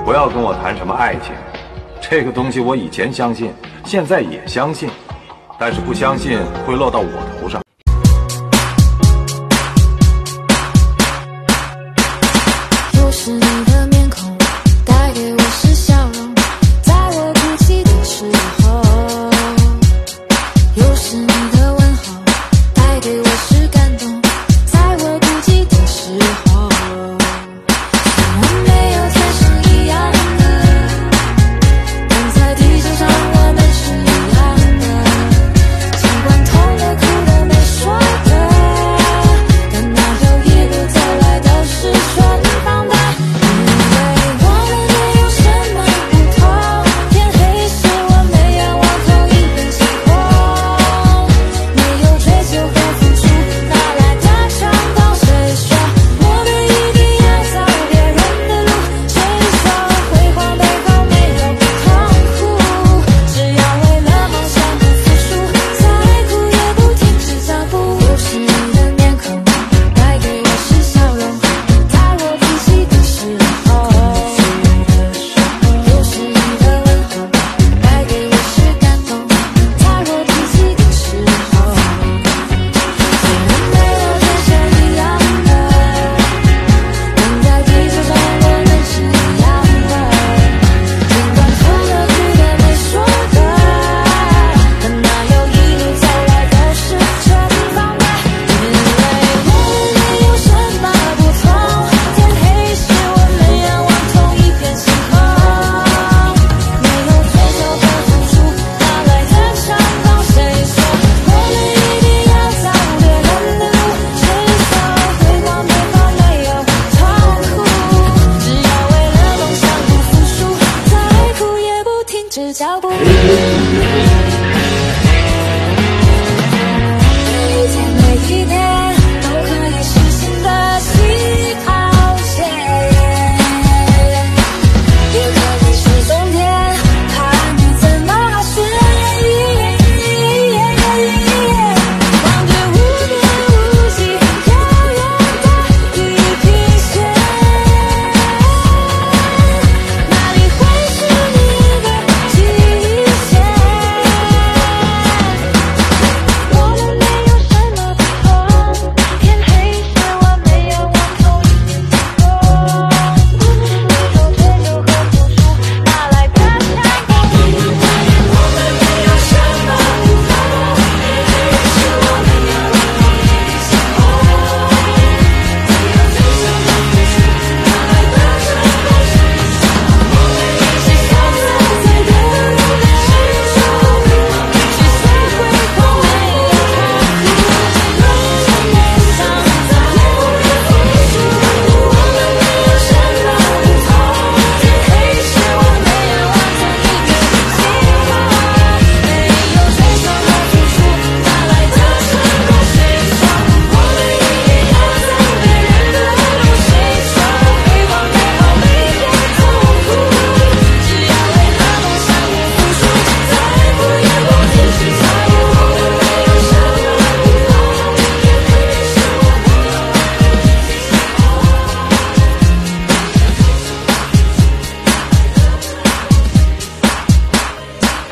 不要跟我谈什么爱情，这个东西我以前相信，现在也相信，但是不相信会落到我头上。 又是你的面孔，带给我是笑容，在我哭泣的时候；又是你的问候，带给我是感动，在我孤寂的时候。虽然没有天使一样的，但在地球上我们是一样的。尽管痛的、哭的、没说的，但那有一路走来都是顺放的。因为我们没有什么不同，天黑时我们仰望同一片星空，没有追求和付出，哪来的成功？谁说我们一定要走别人的路？谁说辉煌背后没有痛苦？只要为了梦想不服输，再苦也不停止脚步。又是你的面孔，带给我是笑容，在我哭泣的时候；又是你的问候，带给我是感动，在我哭泣的时候。虽然没有天使一样的，但在地球上我们是一样的。尽管痛的、哭的、没说的，但那有一路走来都是顺放的。因为我们没有什么不同，天黑时我们仰望同一片星空，没有追求和付出，哪来的成功？谁说我们一定要走别人的路？谁说辉煌背后没有痛苦？只要为了梦想不服输，再苦也不停止脚步。